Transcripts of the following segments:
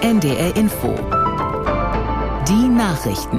NDR Info. Die Nachrichten.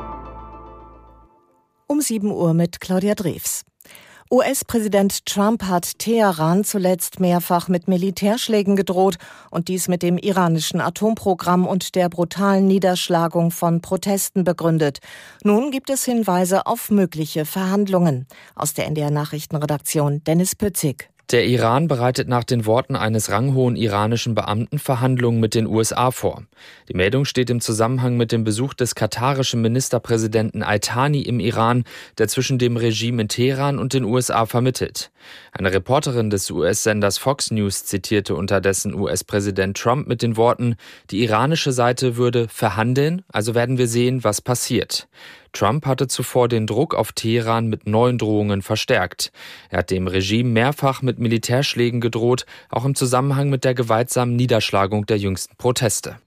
Um 7 Uhr mit Claudia Drews. US-Präsident Trump hat Teheran zuletzt mehrfach mit Militärschlägen gedroht und dies mit dem iranischen Atomprogramm und der brutalen Niederschlagung von Protesten begründet. Nun gibt es Hinweise auf mögliche Verhandlungen. Aus der NDR Nachrichtenredaktion Dennis Pützig. Der Iran bereitet nach den Worten eines ranghohen iranischen Beamten Verhandlungen mit den USA vor. Die Meldung steht im Zusammenhang mit dem Besuch des katarischen Ministerpräsidenten Al-Thani im Iran, der zwischen dem Regime in Teheran und den USA vermittelt. Eine Reporterin des US-Senders Fox News zitierte unterdessen US-Präsident Trump mit den Worten: Die iranische Seite würde verhandeln, also werden wir sehen, was passiert. Trump hatte zuvor den Druck auf Teheran mit neuen Drohungen verstärkt. Er hat dem Regime mehrfach mit Militärschlägen gedroht, auch im Zusammenhang mit der gewaltsamen Niederschlagung der jüngsten Proteste.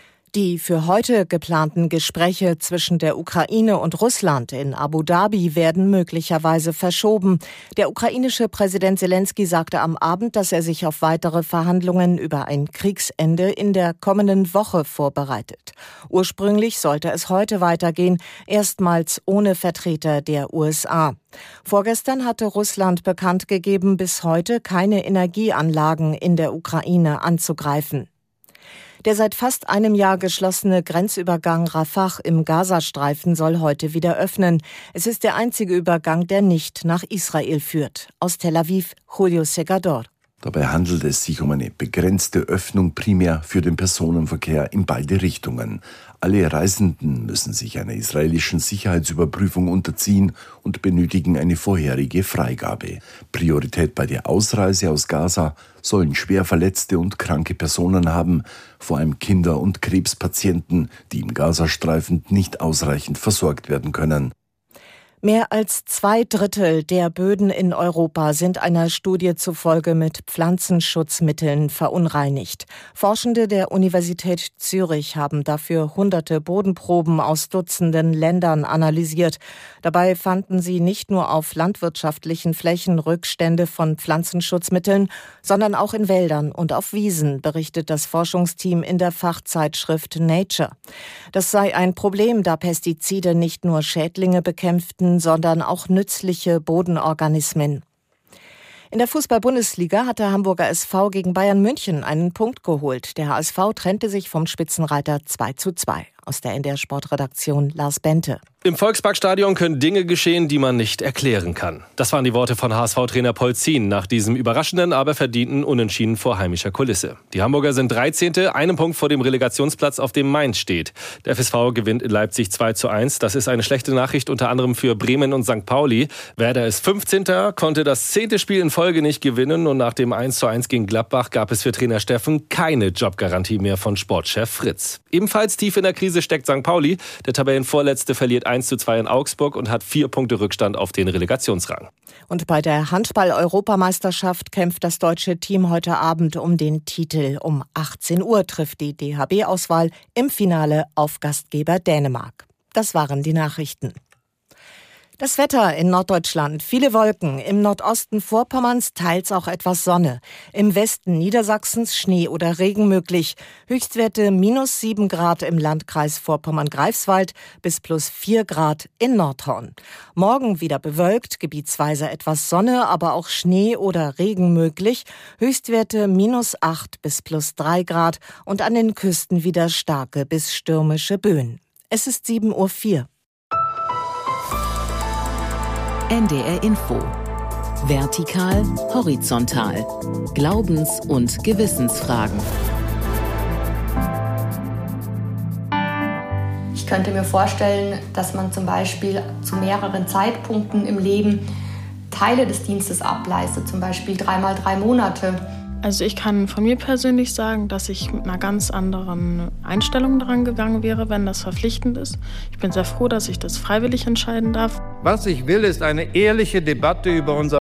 Die für heute geplanten Gespräche zwischen der Ukraine und Russland in Abu Dhabi werden möglicherweise verschoben. Der ukrainische Präsident Selenskyj sagte am Abend, dass er sich auf weitere Verhandlungen über ein Kriegsende in der kommenden Woche vorbereitet. Ursprünglich sollte es heute weitergehen, erstmals ohne Vertreter der USA. Vorgestern hatte Russland bekannt gegeben, bis heute keine Energieanlagen in der Ukraine anzugreifen. Der seit fast einem Jahr geschlossene Grenzübergang Rafah im Gazastreifen soll heute wieder öffnen. Es ist der einzige Übergang, der nicht nach Israel führt. Aus Tel Aviv, Julio Segador. Dabei handelt es sich um eine begrenzte Öffnung primär für den Personenverkehr in beide Richtungen. Alle Reisenden müssen sich einer israelischen Sicherheitsüberprüfung unterziehen und benötigen eine vorherige Freigabe. Priorität bei der Ausreise aus Gaza sollen schwer verletzte und kranke Personen haben, vor allem Kinder und Krebspatienten, die im Gazastreifen nicht ausreichend versorgt werden können. Mehr als 2/3 der Böden in Europa sind einer Studie zufolge mit Pflanzenschutzmitteln verunreinigt. Forschende der Universität Zürich haben dafür hunderte Bodenproben aus Dutzenden Ländern analysiert. Dabei fanden sie nicht nur auf landwirtschaftlichen Flächen Rückstände von Pflanzenschutzmitteln, sondern auch in Wäldern und auf Wiesen, berichtet das Forschungsteam in der Fachzeitschrift Nature. Das sei ein Problem, da Pestizide nicht nur Schädlinge bekämpften, sondern auch nützliche Bodenorganismen. In der Fußball-Bundesliga hat der Hamburger SV gegen Bayern München einen Punkt geholt. Der HSV trennte sich vom Spitzenreiter 2:2. Aus der NDR Sportredaktion Lars Bente. Im Volksparkstadion können Dinge geschehen, die man nicht erklären kann. Das waren die Worte von HSV-Trainer Polzin nach diesem überraschenden, aber verdienten Unentschieden vor heimischer Kulisse. Die Hamburger sind 13., einen Punkt vor dem Relegationsplatz, auf dem Mainz steht. Der FSV gewinnt in Leipzig 2:1. Das ist eine schlechte Nachricht, unter anderem für Bremen und St. Pauli. Werder ist 15., konnte das 10. Spiel in Folge nicht gewinnen und nach dem 1:1 gegen Gladbach gab es für Trainer Steffen keine Jobgarantie mehr von Sportchef Fritz. Ebenfalls tief in der Krise steckt St. Pauli. Der Tabellenvorletzte verliert 1:2 in Augsburg und hat 4 Punkte Rückstand auf den Relegationsrang. Und bei der Handball-Europameisterschaft kämpft das deutsche Team heute Abend um den Titel. Um 18 Uhr trifft die DHB-Auswahl im Finale auf Gastgeber Dänemark. Das waren die Nachrichten. Das Wetter in Norddeutschland: viele Wolken, im Nordosten Vorpommerns teils auch etwas Sonne. Im Westen Niedersachsens Schnee oder Regen möglich. Höchstwerte -7 Grad im Landkreis Vorpommern-Greifswald bis +4 Grad in Nordhorn. Morgen wieder bewölkt, gebietsweise etwas Sonne, aber auch Schnee oder Regen möglich. Höchstwerte -8 bis +3 Grad und an den Küsten wieder starke bis stürmische Böen. Es ist 7:04 Uhr. NDR Info. Vertikal, horizontal. Glaubens- und Gewissensfragen. Ich könnte mir vorstellen, dass man zum Beispiel zu mehreren Zeitpunkten im Leben Teile des Dienstes ableistet, zum Beispiel 3x3 Monate. Also ich kann von mir persönlich sagen, dass ich mit einer ganz anderen Einstellung daran gegangen wäre, wenn das verpflichtend ist. Ich bin sehr froh, dass ich das freiwillig entscheiden darf. Was ich will, ist eine ehrliche Debatte über unser